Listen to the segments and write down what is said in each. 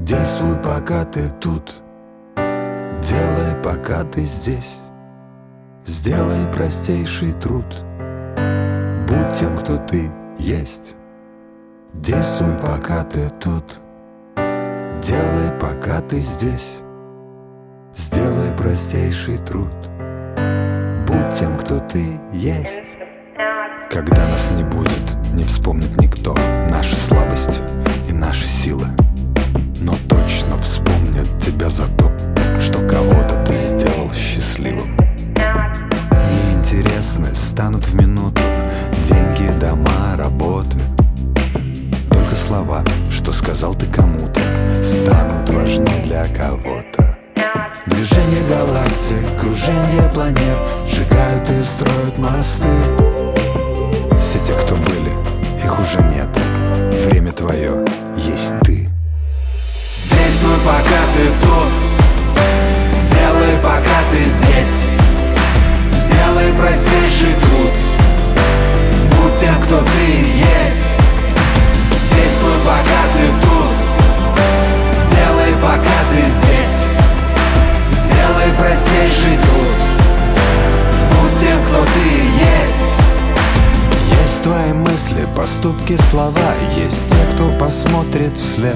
Действуй, пока ты тут. Делай, пока ты здесь. Сделай простейший труд. Будь тем, кто ты есть. Действуй, пока ты тут. Делай, пока ты здесь. Сделай простейший труд. Будь тем, кто ты есть. Когда нас не будет, не вспомнит никто наши слабости и наши силы. Но точно вспомнят тебя за то, что кого-то ты сделал счастливым. Неинтересны станут в минуту деньги, дома, работы. Только слова, что сказал ты кому-то, станут важны для кого-то. Движение галактик, кружение планет сжигают и строят мосты. Все те, кто были, их уже нет. Время твое, есть ты. Действуй, пока ты тут. Делай, пока ты здесь. Сделай простейший труд. Будь тем, кто ты есть. Действуй, пока ты тут. Делай, пока ты здесь. Сделай простейший труд. Будь тем, кто ты есть. Есть твои мысли, поступки, слова. Есть те, кто посмотрит вслед.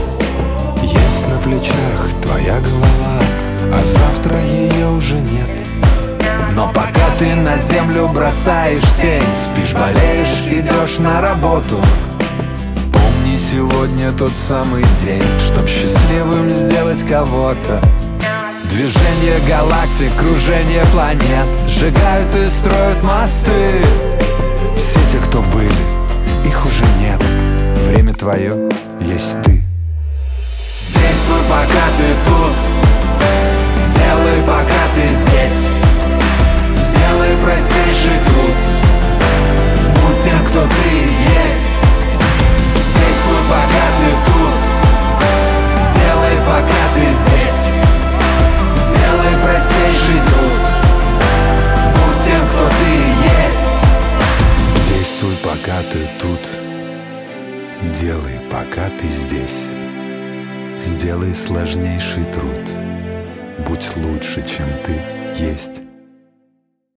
Есть на плечах твоя голова, а завтра ее уже нет. Но пока ты на землю бросаешь тень, спишь, болеешь, идешь на работу, помни, сегодня тот самый день, чтоб счастливым сделать кого-то. Движение галактик, кружение планет сжигают и строят мосты. Все те, кто были, их уже нет. Время твое, есть ты. Действуй, пока ты тут. Делай, пока ты здесь. Сделай простейший труд. Будь тем, кто ты есть. Действуй, пока ты тут. Делай, пока ты здесь. Сделай простейший труд. Будь тем, кто ты есть. Действуй, пока ты тут. Делай, пока ты здесь. Сделай сложнейший труд. Будь лучше, чем ты есть.